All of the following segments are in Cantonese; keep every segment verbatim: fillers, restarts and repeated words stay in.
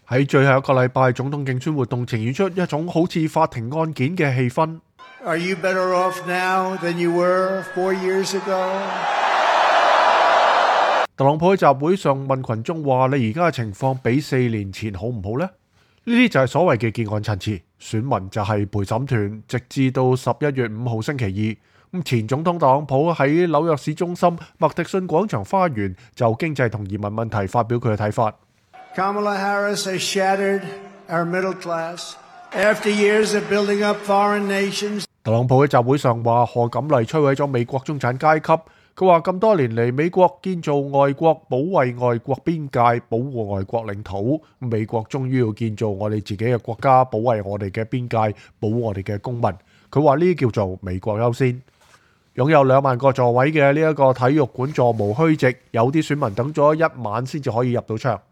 喺最後一個禮拜，總統競選活動呈現出一種好似法庭案件嘅氣氛。 Are you better off now than you were four years ago? 特朗普喺集會上問群眾話：你而家嘅情況比四年前好唔好呢？呢啲就係所謂嘅結案陳詞，選民就係陪審團，直至到十一月五號星期二。咁前總統特朗普喺紐約市中心麥迪遜廣場花園就經濟同移民問題發表佢嘅睇法。 Kamala Harris has shattered our middle class after years of building up foreign nations. 特朗普喺集會上話：賀錦麗摧毀咗美國中產階級。佢話咁多年嚟，美國建造外國，保衛外國邊界，保護外國領土。美國終於要建造我哋自己嘅國家，保衛我哋嘅邊界，保護我哋嘅公民。佢話呢啲叫做美國優先。擁有兩萬個座位嘅呢一個體育館座無虛席，有啲選民等咗一晚先至可以入到場。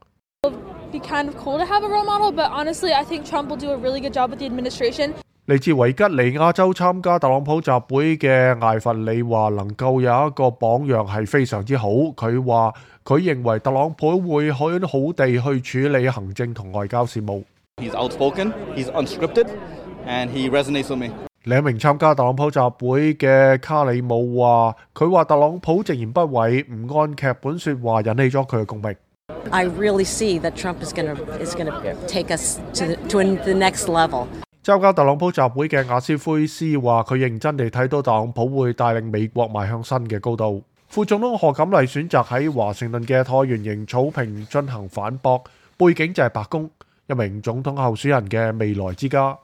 Be kind of cool to have a role model, but honestly, I think Trump will do a really good job with the administration. 嚟自維吉尼亞州參加特朗普集會嘅艾弗里話：能夠有一個榜樣係非常之好。佢話佢認為特朗普會好好地去處理行政同外交事務。 He's outspoken, he's unscripted, and he resonates with me. 另一名參加特朗普集會嘅卡里姆話：佢話特朗普直言不諱，唔按劇本說話，引起咗佢嘅共鳴。 I really see that Trump is going to is going to take us to the, to the next level. 參加特朗普集會嘅亞斯奎斯話：佢認真地睇到特朗普會帶領美國邁向新嘅高度。副總統賀錦麗選擇喺華盛頓嘅橢圓形草坪進行反駁，背景就係白宮，一名總統候選人嘅未來之家。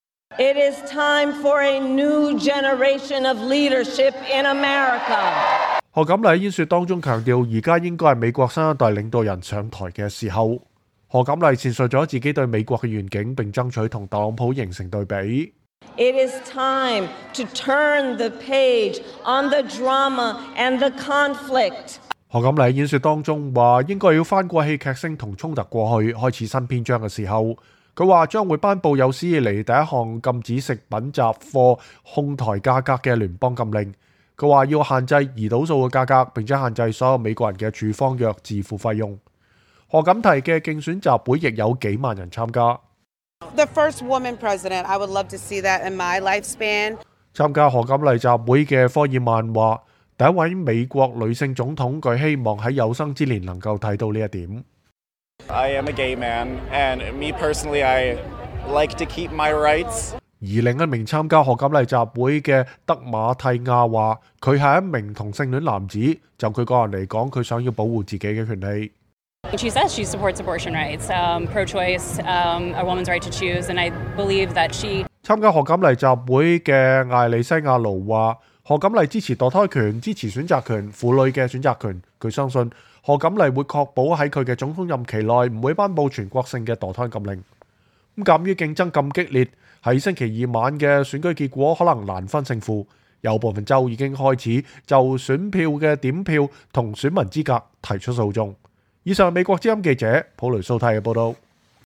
It is time for a new generation of leadership in America. 賀錦麗喺演說當中強調，而家應該係美國新一代領導人上台嘅時候。賀錦麗闡述咗自己對美國嘅願景，並爭取同特朗普形成對比。 It is time to turn the page on the drama and the conflict. 賀錦麗喺演說當中話，應該要翻過戲劇性同衝突過去，開始新篇章嘅時候。佢話將會頒布有史以嚟第一項禁止食品雜貨哄抬價格嘅聯邦禁令。佢話要限制胰島素嘅價格，並且限制所有美國人嘅處方藥自付費用。賀錦麗嘅競選集會亦有幾萬人參加。 The first woman president, I would love to see that in my lifespan. 參加賀錦麗集會嘅科爾曼話：第一位美國女性總統，佢希望喺有生之年能夠睇到呢一點。 I am a gay man, and me personally, I like to keep my rights. 而另一名參加賀錦麗集會嘅德馬蒂亞話：佢係一名同性戀男子，就佢個人嚟講，佢想要保護自己嘅權利。 She says she supports abortion rights, um, pro-choice, um, a woman's right to choose, and I believe that she. 參加賀錦麗集會嘅艾利西亞盧話：賀錦麗支持墮胎權、支持選擇權、婦女嘅選擇權。佢相信賀錦麗會確保喺佢嘅總統任期內唔會頒布全國性嘅墮胎禁令。咁鑑於競爭咁激烈，喺星期二晚嘅選舉結果可能難分勝負，有部分州已經開始就選票嘅點票同選民資格提出訴訟。以上係美國之音記者普雷蘇蒂嘅報道。